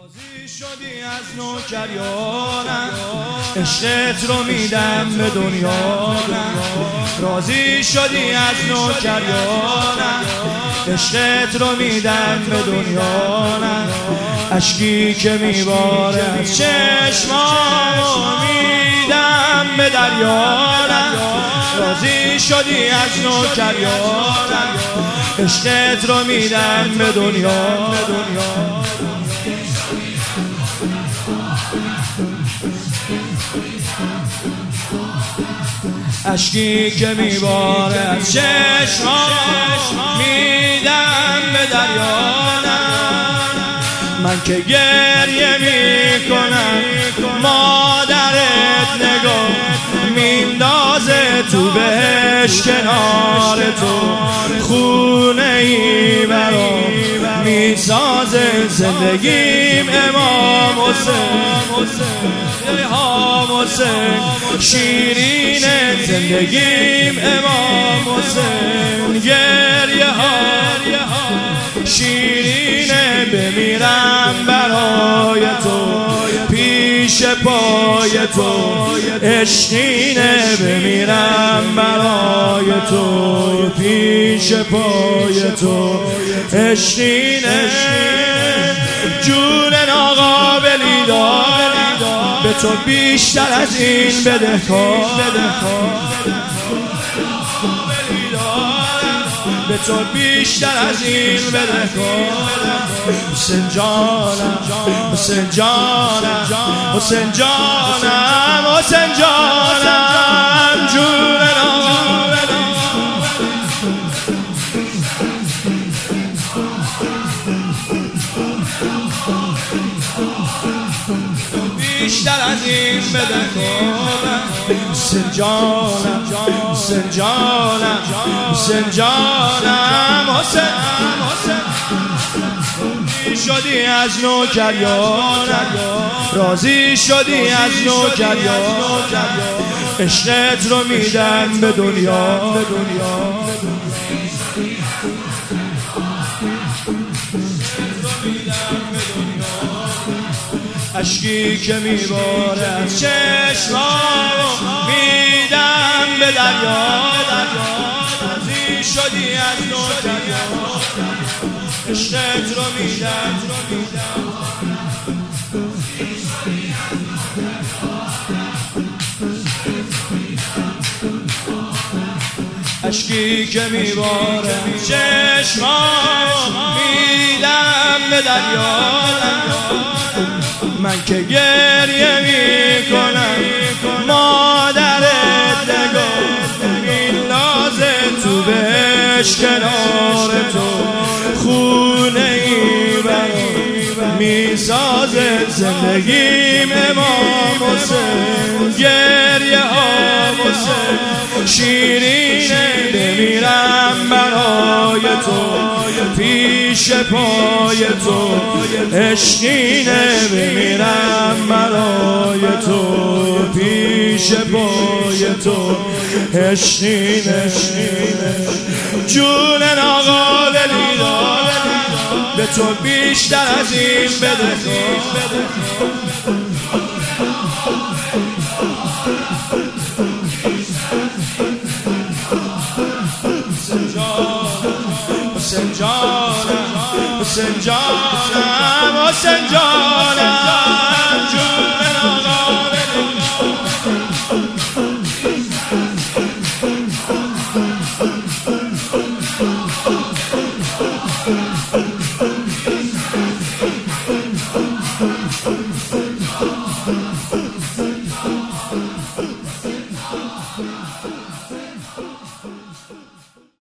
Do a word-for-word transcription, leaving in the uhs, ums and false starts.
راضی شدی از نوکریانم، عشقت رو میدم به دنیانم. راضی شدی از نوکریانم، عشقت رو میدم به دنیانم. اشکی که میباره از چشمامو میدم به دریانم. راضی شدی از نوکریانم، عشقت رو میدم به دنیا. اشکی که میباره از چشمام میدم به دریانم. من که گریه میکنم مادرت نگاه میندازه تو بهش کنار تو. خونه ای برام میسازه زندگیم امام حسین. امام حسین شیرین زندگیم امام حسین. گریه ها شیرینه بمیرم برای تو پیش پای تو. عشقینه بمیرم برای تو پیش پای تو. عشقینه جون ناقابلی دارم به تو بیشتر از این بدهکار. به تو بیشتر از این بدهکار. حسین جانم حسین جانم حسین جانم حسین جانم جون ناقابلی بیشتر از این بدهکار. حسین جانم حسین جانم حسین جانم حسین شدی از نوکریانم. راضی شدی از نوکریانم، عشقت رو میدم به دنیا. اشکی که میباره از چشمام میدم به دریا. راضی شدی از نوکریانم، عشقت رو میدم. اشکی که میباره چشمام میدم به دریا. من که گریه میکنم مادرت نگاه میندازه تو بهش کنار تو. خونه ای برام میسازه زندگیم امام حسین. گریه ها حسین شیرینه بمیرم برای تو پیش پای تو. عشقینه بمیرم برای تو پیش پای تو. عشقینه جون ناقابلی دارم به تو بیشتر از این بدهکار. حسین جانم حسین جانم حسین جانم جون ناقابلی We'll be right back.